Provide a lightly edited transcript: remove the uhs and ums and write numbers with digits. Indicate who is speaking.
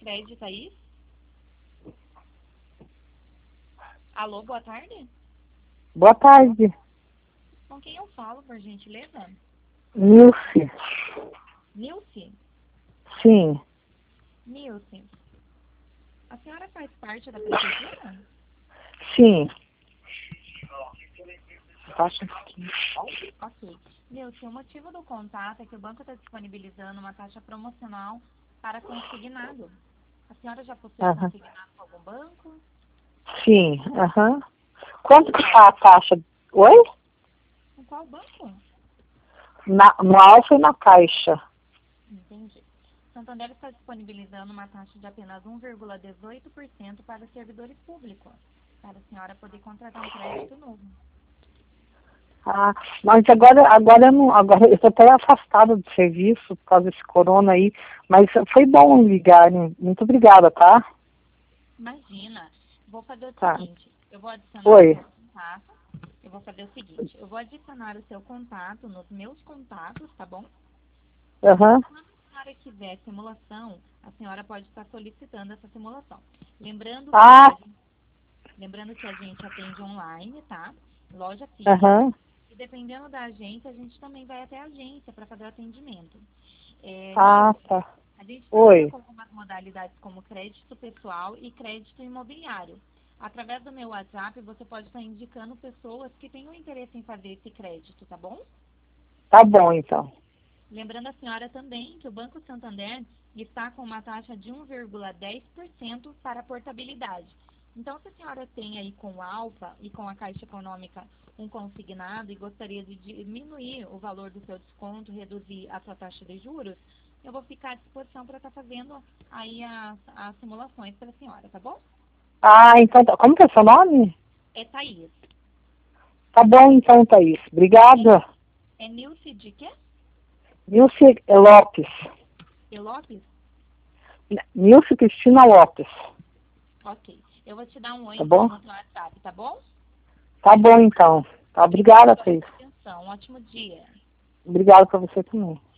Speaker 1: Crédito, Thaís? Alô, boa tarde?
Speaker 2: Boa tarde.
Speaker 1: Com quem eu falo, por gentileza?
Speaker 2: Nilce.
Speaker 1: Nilce?
Speaker 2: Sim.
Speaker 1: Nilce, a senhora faz parte da prefeitura?
Speaker 2: Sim. Baixa aqui.
Speaker 1: Ok. Nilce, o motivo do contato é que o banco está disponibilizando uma taxa promocional para consignado. A senhora já possui
Speaker 2: Aham.
Speaker 1: consignado com algum banco?
Speaker 2: Sim. Aham. Quanto que tá a taxa? Oi?
Speaker 1: Com qual banco?
Speaker 2: No Alfa e na Caixa.
Speaker 1: Entendi. Santander está disponibilizando uma taxa de apenas 1,18% para os servidores públicos, para a senhora poder contratar um crédito novo.
Speaker 2: Ah, mas agora eu não, agora eu tô até afastada do serviço por causa desse corona aí, mas foi bom ligarem. Muito obrigada, tá?
Speaker 1: Imagina, vou fazer o
Speaker 2: Tá.
Speaker 1: seguinte, eu vou adicionar o
Speaker 2: Oi.
Speaker 1: seu contato, eu vou adicionar o seu contato nos meus contatos, tá bom?
Speaker 2: Aham.
Speaker 1: Quando a senhora quiser simulação, a senhora pode estar solicitando essa simulação. Lembrando que
Speaker 2: Ah,
Speaker 1: a gente atende online, tá? Loja física.
Speaker 2: aham.
Speaker 1: E dependendo da agência, a gente também vai até a agência para fazer o atendimento.
Speaker 2: Ah,
Speaker 1: Nilce,
Speaker 2: tá.
Speaker 1: a gente trabalha
Speaker 2: Oi.
Speaker 1: com algumas modalidades como crédito pessoal e crédito imobiliário. Através do meu WhatsApp, você pode estar indicando pessoas que tenham interesse em fazer esse crédito, tá bom?
Speaker 2: Tá bom, então.
Speaker 1: Lembrando a senhora também que o Banco Santander está com uma taxa de 1,10% para a portabilidade. Então, se a senhora tem aí com a Alfa e com a Caixa Econômica um consignado e gostaria de diminuir o valor do seu desconto, reduzir a sua taxa de juros, eu vou ficar à disposição para estar fazendo aí as simulações para a senhora, tá bom?
Speaker 2: Ah, então, como que é seu nome?
Speaker 1: É Thaís.
Speaker 2: Tá bom, então, Thaís. Obrigada.
Speaker 1: É Nilce de quê?
Speaker 2: Nilce Lopes.
Speaker 1: E Lopes?
Speaker 2: Nilce Cristina Lopes.
Speaker 1: Ok. Eu vou te dar um oi
Speaker 2: Tá
Speaker 1: então
Speaker 2: bom?
Speaker 1: no seu WhatsApp, tá bom?
Speaker 2: Tá bom, então. Tá,
Speaker 1: Obrigada
Speaker 2: obrigada,
Speaker 1: pela
Speaker 2: Thaís.
Speaker 1: sua atenção. Um ótimo dia.
Speaker 2: Obrigada pra você também.